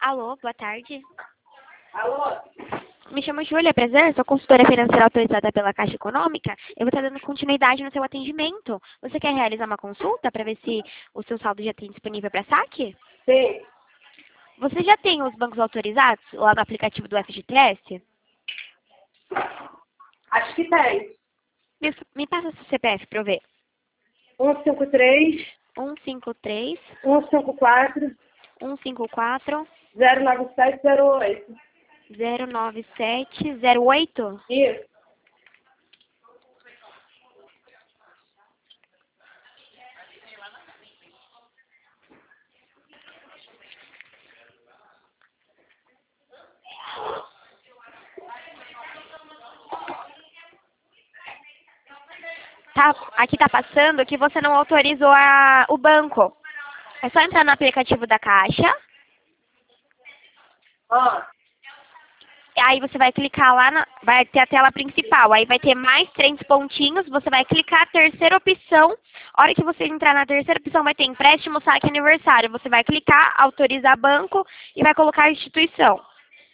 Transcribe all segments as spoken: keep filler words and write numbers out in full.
Alô, boa tarde. Alô? Me chamo Júlia Prazer, sou consultora financeira autorizada pela Caixa Econômica. Eu vou estar dando continuidade no seu atendimento. Você quer realizar uma consulta para ver se o seu saldo já tem disponível para saque? Sim. Você já tem os bancos autorizados lá no aplicativo do F G T S? Acho que tem. Me, me passa seu C P F para eu ver. um cinco três, um cinco três, um cinco quatro, um cinco quatro, zero nove sete zero oito. zero nove sete zero oito. Isso. Tá, aqui tá passando que você não autorizou a, o banco. É só entrar no aplicativo da Caixa. Ó. Aí você vai clicar lá, na, vai ter a tela principal. Aí vai ter mais três pontinhos. Você vai clicar a terceira opção. A hora que você entrar na terceira opção vai ter empréstimo, saque e aniversário. Você vai clicar, autorizar banco e vai colocar a instituição.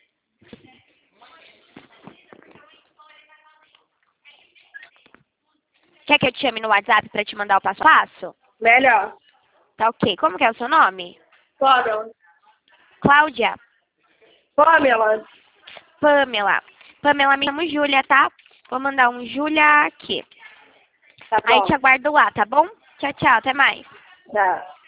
Quer que eu te chame no WhatsApp para te mandar o passo a passo? Melhor. Tá ok. Como que é o seu nome? Pamela. Cláudia. Pamela. Pamela. Pamela, me chamo Júlia, tá? Vou mandar um Júlia aqui. Tá Aí bom. te aguardo lá, tá bom? Tchau, tchau. Até mais. Tá.